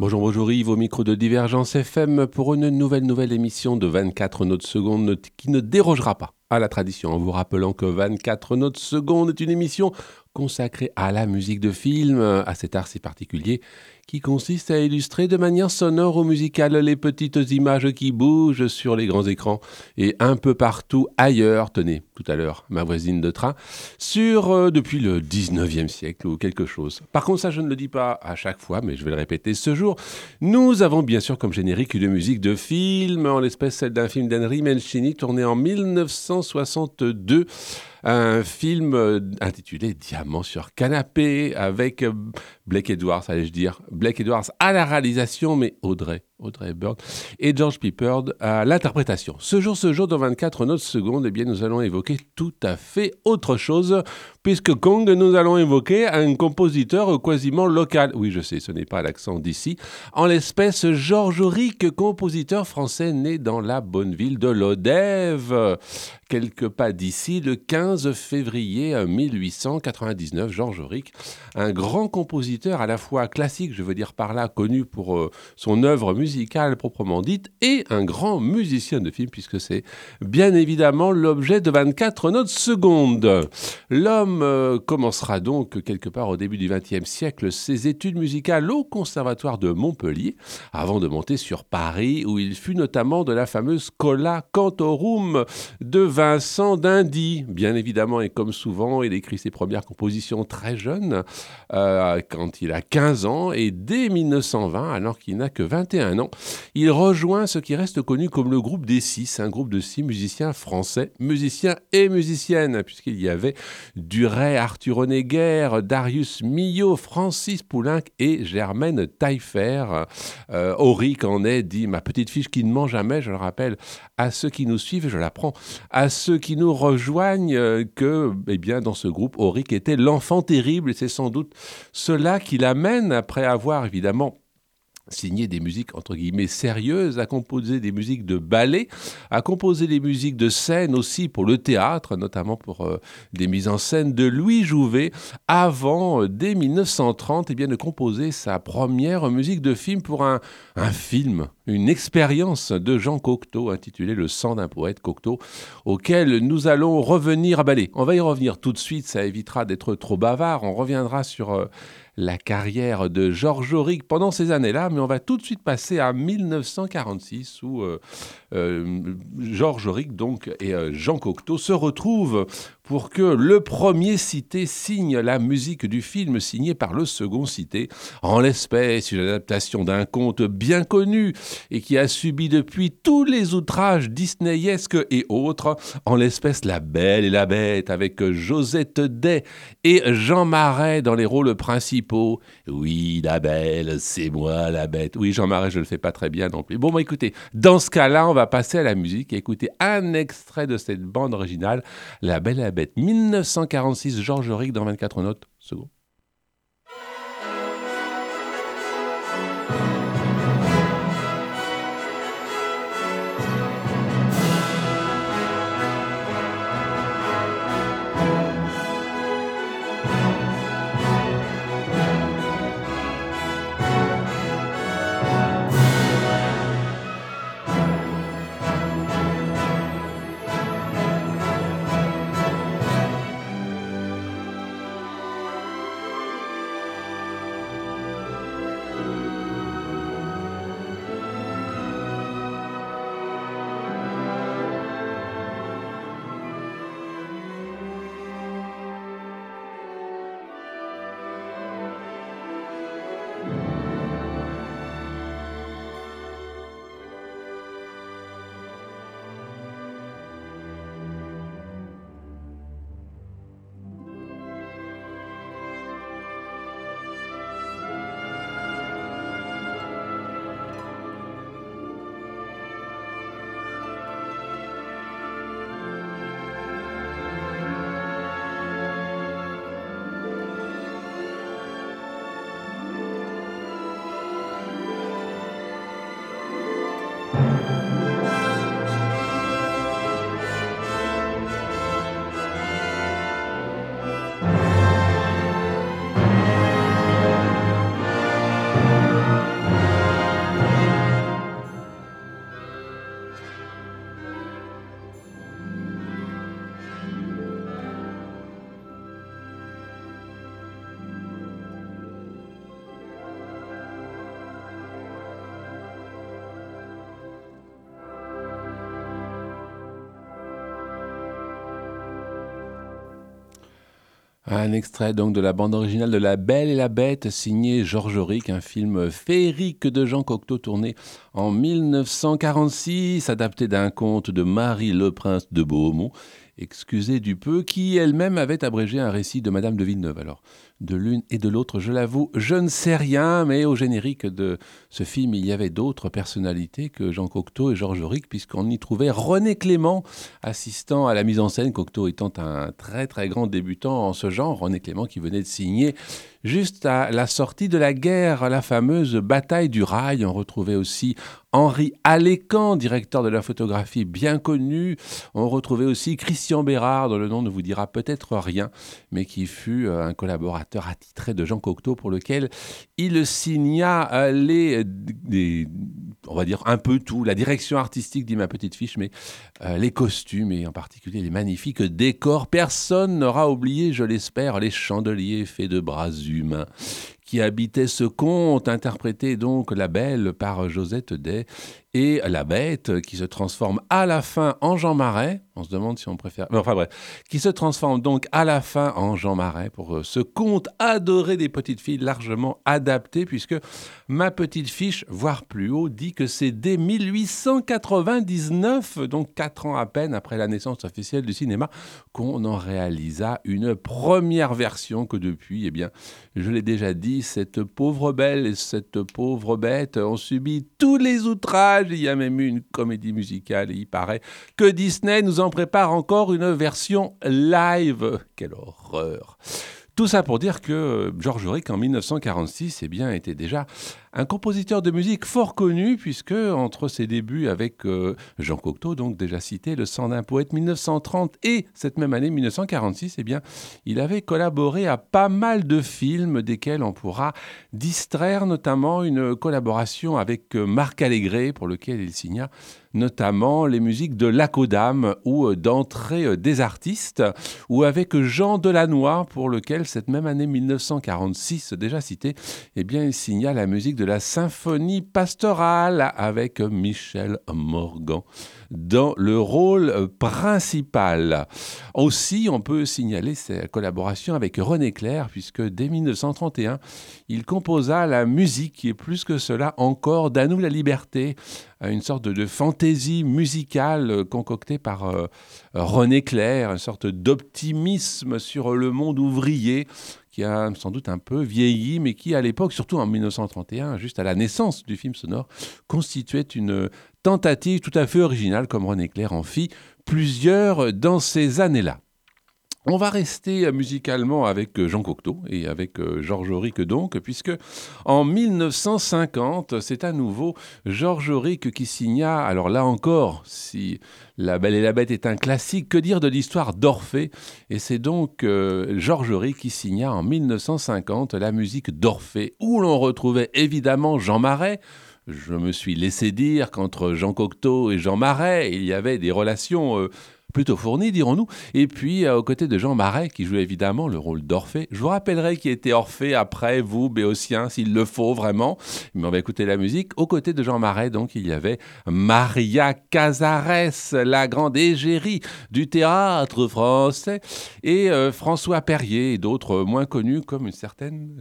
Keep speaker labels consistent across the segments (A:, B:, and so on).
A: Bonjour Yves, au micro de Divergence FM pour une nouvelle émission de 24 notes secondes qui ne dérogera pas à la tradition, en vous rappelant que 24 notes secondes est une émission consacrée à la musique de film, à cet art si particulier qui consiste à illustrer de manière sonore ou musicale les petites images qui bougent sur les grands écrans et un peu partout ailleurs. Tenez, tout à l'heure, ma voisine de train, depuis le 19e siècle ou quelque chose. Par contre, ça je ne le dis pas à chaque fois, mais je vais le répéter ce jour. Nous avons bien sûr comme générique une musique de film, en l'espèce celle d'un film d'Henry Mancini tourné en 1962. Un film intitulé Diamant sur canapé avec Blake Edwards, allais-je dire. Blake Edwards à la réalisation, mais Audrey Hepburn et George Peppard à l'interprétation. Ce jour, dans 24 notes secondes, eh bien, nous allons évoquer tout à fait autre chose, puisque Kong, nous allons évoquer un compositeur quasiment local. Oui, je sais, ce n'est pas l'accent d'ici. En l'espèce, Georges Auric, compositeur français né dans la bonne ville de Lodève, quelques pas d'ici, le 15 février 1899. Georges Auric, un grand compositeur à la fois classique, je veux dire par là, connu pour son œuvre musicale proprement dite, et un grand musicien de film, puisque c'est bien évidemment l'objet de 24 notes secondes. L'homme commencera donc quelque part au début du XXe siècle ses études musicales au Conservatoire de Montpellier, avant de monter sur Paris, où il fut notamment de la fameuse Schola Cantorum de Vincent d'Indy. Bien évidemment, et comme souvent, il écrit ses premières compositions très jeune, quand il a 15 ans, et dès 1920, alors qu'il n'a que 21 ans, il rejoint ce qui reste connu comme le groupe des Six, un groupe de 6 musiciens français, musiciens et musiciennes, puisqu'il y avait Duret, Arthur Honegger, Darius Milhaud, Francis Poulenc et Germaine Taillefer. Auric en est dit ma petite fiche qui ne ment jamais, je le rappelle à ceux qui nous suivent, je l'apprends, à ceux qui nous rejoignent que, eh bien, dans ce groupe, Auric était l'enfant terrible, et c'est sans doute cela qui l'amène, après avoir évidemment signer des musiques entre guillemets sérieuses, à composer des musiques de ballet, à composer des musiques de scène aussi pour le théâtre, notamment pour des mises en scène de Louis Jouvet, avant, dès 1930, eh bien, de composer sa première musique de film pour un film, une expérience de Jean Cocteau intitulée Le sang d'un poète, Cocteau, auquel nous allons revenir. On va y revenir tout de suite, ça évitera d'être trop bavard. On reviendra sur la carrière de Georges Auric pendant ces années-là, mais on va tout de suite passer à 1946 où Georges Auric donc, et Jean Cocteau se retrouvent pour que le premier cité signe la musique du film signé par le second cité, en l'espèce une adaptation d'un conte bien connu et qui a subi depuis tous les outrages disneyesques et autres, en l'espèce La Belle et la Bête avec Josette Day et Jean Marais dans les rôles principaux. Oui, la belle, c'est moi la bête. Oui, Jean Marais, je le fais pas très bien non plus. Bon, écoutez, dans ce cas-là, on va passer à la musique et écouter un extrait de cette bande originale, La Belle et la Bête, 1946, Georges Auric dans 24 notes secondes. Un extrait donc de la bande originale de La Belle et la Bête, signé Georges Auric, un film féerique de Jean Cocteau tourné en 1946, adapté d'un conte de Marie Le Prince de Beaumont, excusez du peu, qui elle-même avait abrégé un récit de Madame de Villeneuve. Alors, de l'une et de l'autre, je l'avoue, je ne sais rien, mais au générique de ce film, il y avait d'autres personnalités que Jean Cocteau et Georges Auric, puisqu'on y trouvait René Clément, assistant à la mise en scène, Cocteau étant un très très grand débutant en ce genre, René Clément qui venait de signer juste à la sortie de la guerre, la fameuse bataille du Rail. On retrouvait aussi Henri Alécan, directeur de la photographie bien connu. On retrouvait aussi Christian Bérard, dont le nom ne vous dira peut-être rien, mais qui fut un collaborateur attitré de Jean Cocteau pour lequel il signa on va dire un peu tout, la direction artistique, dit ma petite fiche, mais les costumes et en particulier les magnifiques décors. Personne n'aura oublié, je l'espère, les chandeliers faits de bras humains qui habitaient ce conte, interprété donc La Belle par Josette Day, et La Bête qui se transforme à la fin en Jean Marais. On se demande si on préfère... Enfin bref, qui se transforme donc à la fin en Jean Marais pour ce conte adoré des petites filles, largement adapté, puisque ma petite fiche, voire plus haut, dit que c'est dès 1899, donc 4 ans à peine après la naissance officielle du cinéma, qu'on en réalisa une première version, que depuis, eh bien, je l'ai déjà dit, cette pauvre belle et cette pauvre bête ont subi tous les outrages. Il y a même eu une comédie musicale et il paraît que Disney nous en prépare encore une version live. Quelle horreur! Tout ça pour dire que Georges Auric, en 1946, eh bien, était déjà un compositeur de musique fort connu, puisque entre ses débuts avec Jean Cocteau, donc déjà cité, Le Sang d'un poète 1930 et cette même année 1946, eh bien, il avait collaboré à pas mal de films, desquels on pourra distraire notamment une collaboration avec Marc Allégret, pour lequel il signa notamment les musiques de Lac aux Dames ou d'Entrée des artistes, ou avec Jean Delannoy, pour lequel cette même année 1946, déjà cité, eh bien, il signa la musique de la symphonie pastorale avec Michel Morgan dans le rôle principal. Aussi, on peut signaler sa collaboration avec René Clair, puisque dès 1931, il composa la musique, qui est plus que cela encore, d'À nous la liberté, une sorte de fantaisie musicale concoctée par René Clair, une sorte d'optimisme sur le monde ouvrier qui a sans doute un peu vieilli, mais qui à l'époque, surtout en 1931, juste à la naissance du film sonore, constituait une tentative tout à fait originale, comme René Clair en fit plusieurs dans ces années-là. On va rester musicalement avec Jean Cocteau et avec Georges Auric donc, puisque en 1950, c'est à nouveau Georges Auric qui signa, alors là encore, si La Belle et la Bête est un classique, que dire de l'histoire d'Orphée? Et c'est donc Georges Auric qui signa en 1950 la musique d'Orphée, où l'on retrouvait évidemment Jean Marais. Je me suis laissé dire qu'entre Jean Cocteau et Jean Marais, il y avait des relations plutôt fournies, dirons-nous. Et puis, aux côtés de Jean Marais, qui jouait évidemment le rôle d'Orphée. Je vous rappellerai qui était Orphée après, vous, Béotien, s'il le faut vraiment. Mais on va écouter la musique. Aux côtés de Jean Marais, donc, il y avait Maria Cazares, la grande égérie du théâtre français, et François Perrier, et d'autres moins connus, comme une certaine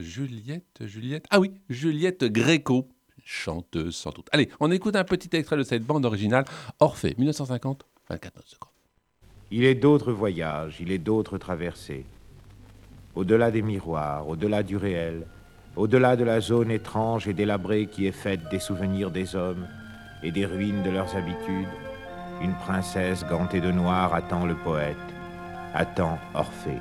A: Juliette Gréco. Chanteuse sans doute. Allez, on écoute un petit extrait de cette bande originale, Orphée, 1950, 24 notes secondes.
B: Il est d'autres voyages, il est d'autres traversées. Au-delà des miroirs, au-delà du réel, au-delà de la zone étrange et délabrée qui est faite des souvenirs des hommes et des ruines de leurs habitudes, une princesse gantée de noir attend le poète, attend Orphée.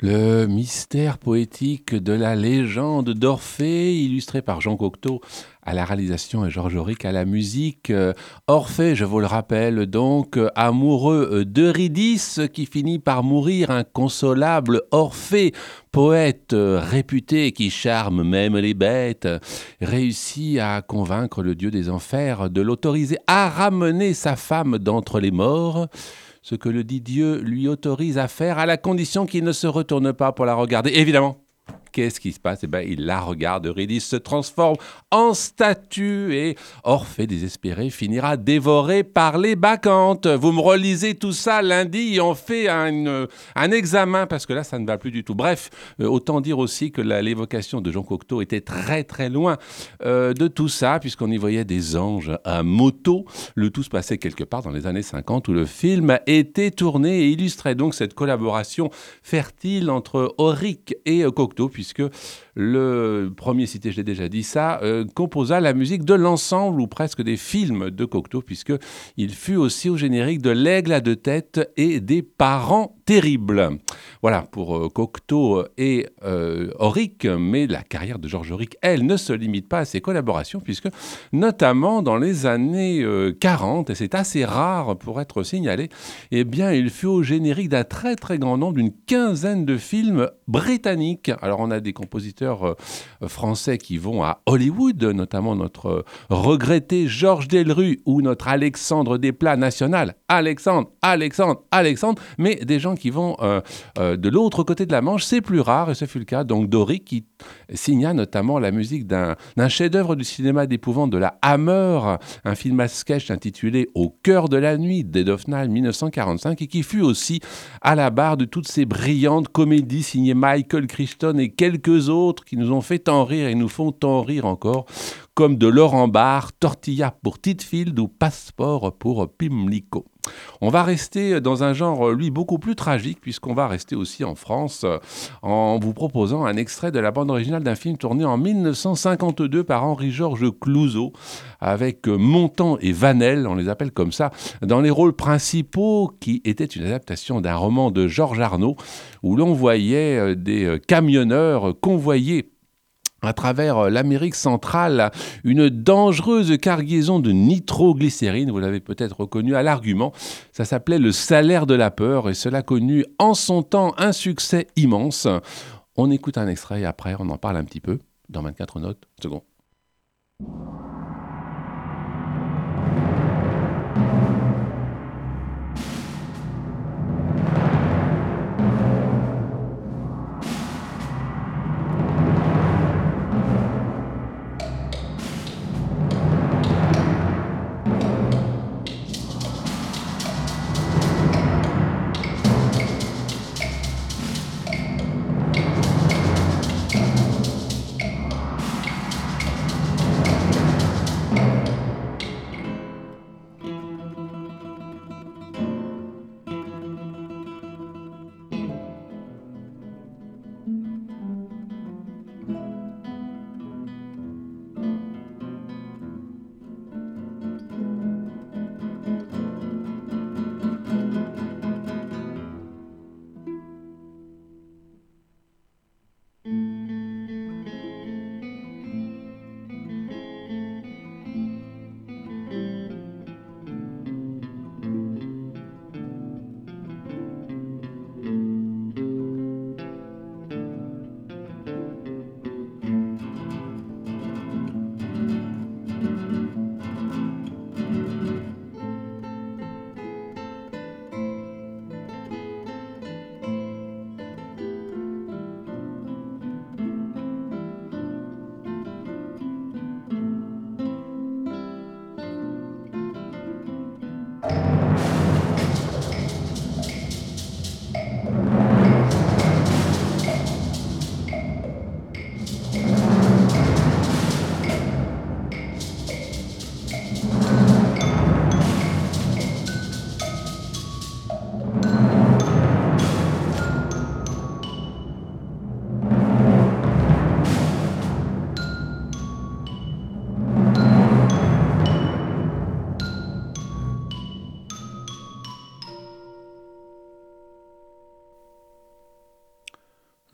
A: Le mystère poétique de la légende d'Orphée, illustré par Jean Cocteau à la réalisation et Georges Auric à la musique. Orphée, je vous le rappelle, donc, amoureux d'Eurydice qui finit par mourir, inconsolable Orphée, poète réputé qui charme même les bêtes, réussit à convaincre le dieu des enfers de l'autoriser à ramener sa femme d'entre les morts. Ce que le dit Dieu lui autorise à faire à la condition qu'il ne se retourne pas pour la regarder. Évidemment, qu'est-ce qui se passe? Eh bien, il la regarde, Eurydice se transforme en statue et Orphée, désespéré, finira dévoré par les bacchantes. Vous me relisez tout ça lundi et on fait un examen parce que là, ça ne va plus du tout. Bref, autant dire aussi que l'évocation de Jean Cocteau était très très loin de tout ça puisqu'on y voyait des anges à moto. Le tout se passait quelque part dans les années 50 où le film était tourné et illustrait donc cette collaboration fertile entre Auric et Cocteau puisque le premier cité, je l'ai déjà dit ça, composa la musique de l'ensemble ou presque des films de Cocteau, puisqu'il fut aussi au générique de L'Aigle à deux têtes et des Parents terribles. Voilà pour Cocteau et Auric, mais la carrière de Georges Auric, elle, ne se limite pas à ses collaborations, puisque notamment dans les années 40, et c'est assez rare pour être signalé, eh bien, il fut au générique d'un très très grand nombre, d'une quinzaine de films britanniques. Alors on a des compositeurs français qui vont à Hollywood, notamment notre regretté Georges Delerue ou notre Alexandre Desplat national, Alexandre, mais des gens qui vont de l'autre côté de la Manche, c'est plus rare et ce fut le cas donc d'Auric qui signa notamment la musique d'un chef-d'œuvre du cinéma d'épouvante de la Hammer, un film à sketch intitulé Au cœur de la nuit, Dead of Night 1945 et qui fut aussi à la barre de toutes ces brillantes comédies signées Michael Crichton et quelques autres qui nous ont fait tant rire et nous font tant rire encore, comme de Laurent Barre, Tortilla pour Titfield ou Passeport pour Pimlico. On va rester dans un genre, lui, beaucoup plus tragique, puisqu'on va rester aussi en France en vous proposant un extrait de la bande originale d'un film tourné en 1952 par Henri-Georges Clouzot, avec Montand et Vanel, on les appelle comme ça, dans les rôles principaux, qui étaient une adaptation d'un roman de Georges Arnaud, où l'on voyait des camionneurs convoyés à travers l'Amérique centrale, une dangereuse cargaison de nitroglycérine, vous l'avez peut-être reconnu à l'argument, ça s'appelait le salaire de la peur et cela connut en son temps un succès immense. On écoute un extrait et après on en parle un petit peu dans 24 notes secondes.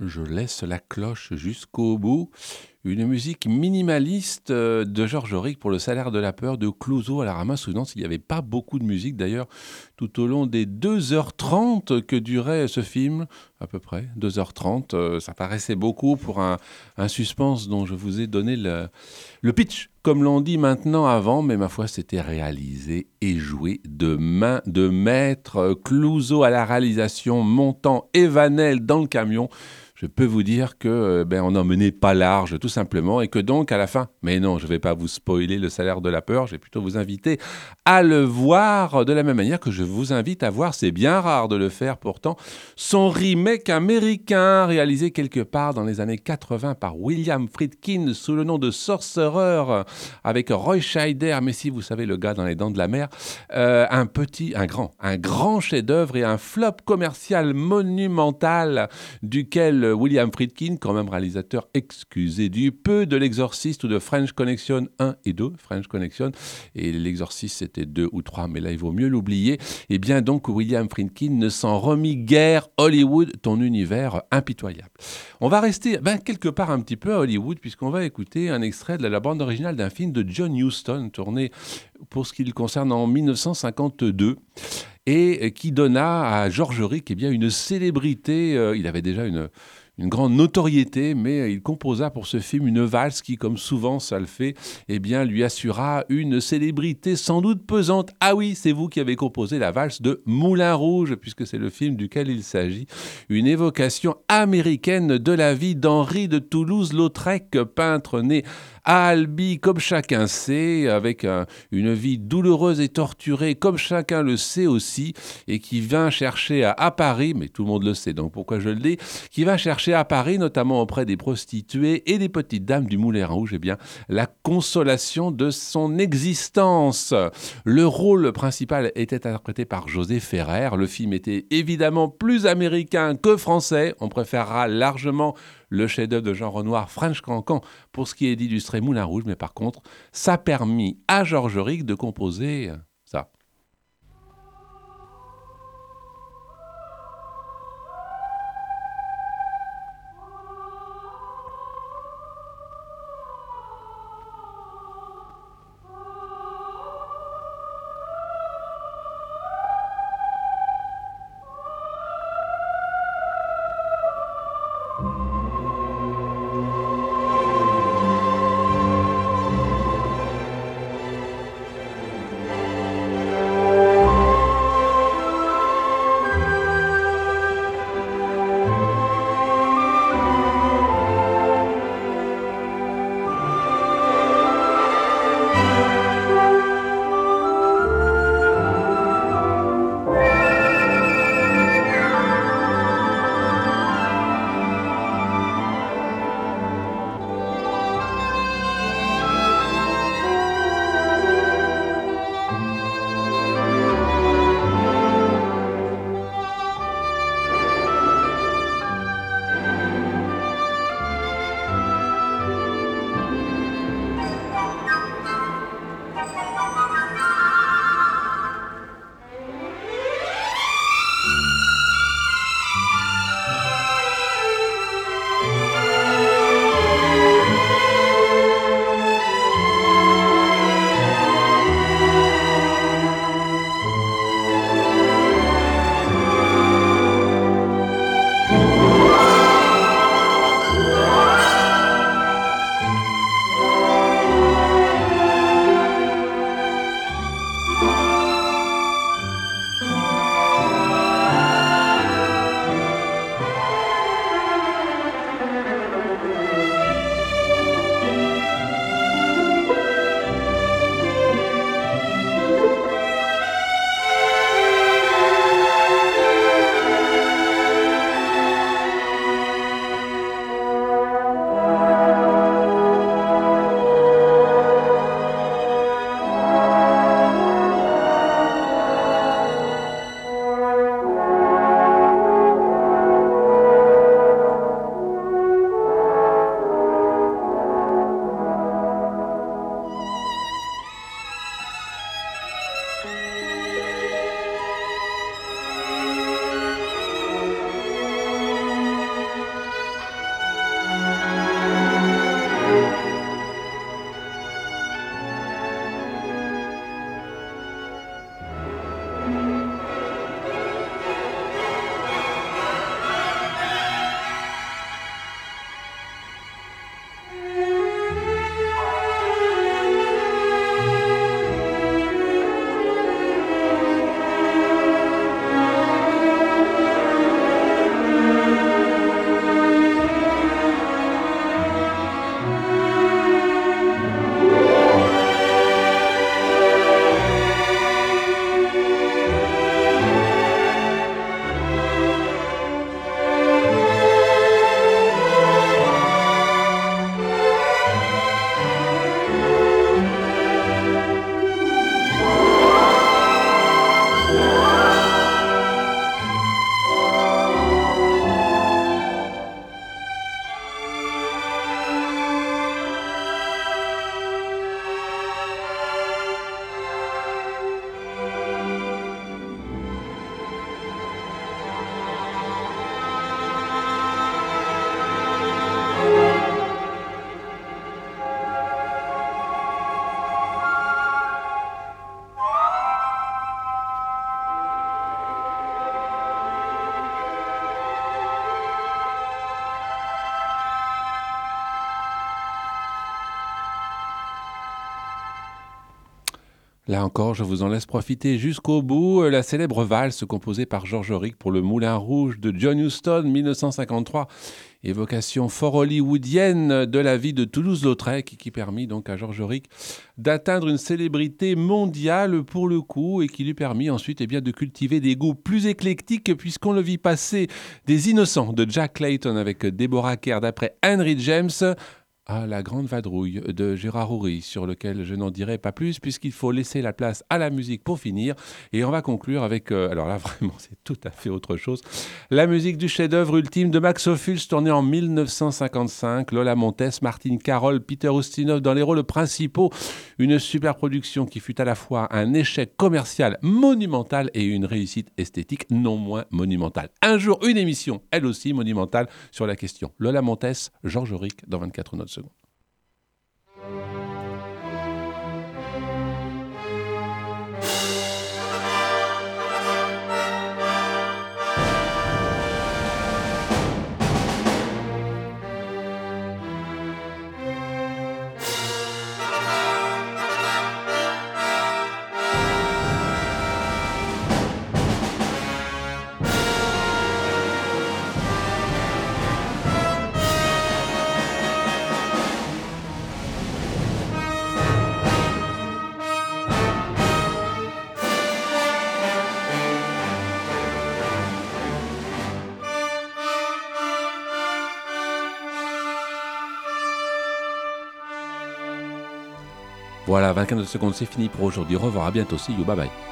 A: Je laisse la cloche jusqu'au bout. Une musique minimaliste de Georges Auric pour le salaire de la peur de Clouseau à la ramasse. Souvenance, il n'y avait pas beaucoup de musique d'ailleurs tout au long des 2h30 que durait ce film, à peu près 2h30. Ça paraissait beaucoup pour un suspense dont je vous ai donné le pitch, comme l'on dit maintenant avant, mais ma foi, c'était réalisé et joué de main de maître. Clouseau à la réalisation, Montand et Vanel dans le camion. Je peux vous dire que on n'en menait pas large, tout simplement, et que donc, à la fin, mais non, je ne vais pas vous spoiler le salaire de la peur, je vais plutôt vous inviter à le voir de la même manière que je vous invite à voir, c'est bien rare de le faire pourtant, son remake américain, réalisé quelque part dans les années 80 par William Friedkin, sous le nom de Sorcerer, avec Roy Scheider, mais si vous savez, le gars dans Les Dents de la Mer, un grand chef-d'œuvre et un flop commercial monumental, duquel William Friedkin, quand même réalisateur excusé du peu de l'Exorciste ou de French Connection 1 et 2, French Connection, et l'Exorciste c'était 2 ou 3, mais là il vaut mieux l'oublier, et bien donc William Friedkin ne s'en remit guère. Hollywood, ton univers impitoyable. On va rester quelque part un petit peu à Hollywood, puisqu'on va écouter un extrait de la bande originale d'un film de John Huston, tourné pour ce qui le concerne en 1952, et qui donna à Georges Auric une célébrité. Il avait déjà une grande notoriété, mais il composa pour ce film une valse qui, comme souvent ça le fait, lui assura une célébrité sans doute pesante. Ah oui, c'est vous qui avez composé la valse de Moulin Rouge, puisque c'est le film duquel il s'agit. Une évocation américaine de la vie d'Henri de Toulouse-Lautrec, peintre né à Albi, comme chacun sait, avec une vie douloureuse et torturée, comme chacun le sait aussi, et qui vint chercher à Paris, mais tout le monde le sait, donc pourquoi je le dis, qui va chercher à Paris, notamment auprès des prostituées et des petites dames du Moulin Rouge, la consolation de son existence. Le rôle principal était interprété par José Ferrer. Le film était évidemment plus américain que français. On préférera largement le chef-d'œuvre de Jean Renoir, French Cancan, pour ce qui est d'illustrer Moulin Rouge, mais par contre, ça a permis à Georges Auric de composer ça. Là encore, je vous en laisse profiter jusqu'au bout. La célèbre valse composée par George Auric pour le Moulin Rouge de John Huston, 1953. Évocation fort hollywoodienne de la vie de Toulouse-Lautrec qui permit donc à George Auric d'atteindre une célébrité mondiale pour le coup et qui lui permit ensuite de cultiver des goûts plus éclectiques puisqu'on le vit passer des Innocents de Jack Clayton avec Deborah Kerr d'après Henry James à La Grande Vadrouille de Gérard Houry, sur lequel je n'en dirai pas plus, puisqu'il faut laisser la place à la musique pour finir. Et on va conclure avec, alors là vraiment c'est tout à fait autre chose, la musique du chef-d'œuvre ultime de Max Ophuls, tourné en 1955, Lola Montez, Martine Carole, Peter Ustinov dans les rôles principaux. Une super production qui fut à la fois un échec commercial monumental et une réussite esthétique non moins monumentale. Un jour, une émission, elle aussi monumentale, sur la question. Lola Montez, George Auric, dans 24 notes secondes. Voilà, 24 secondes, c'est fini pour aujourd'hui. Au revoir, à bientôt. See you, bye bye.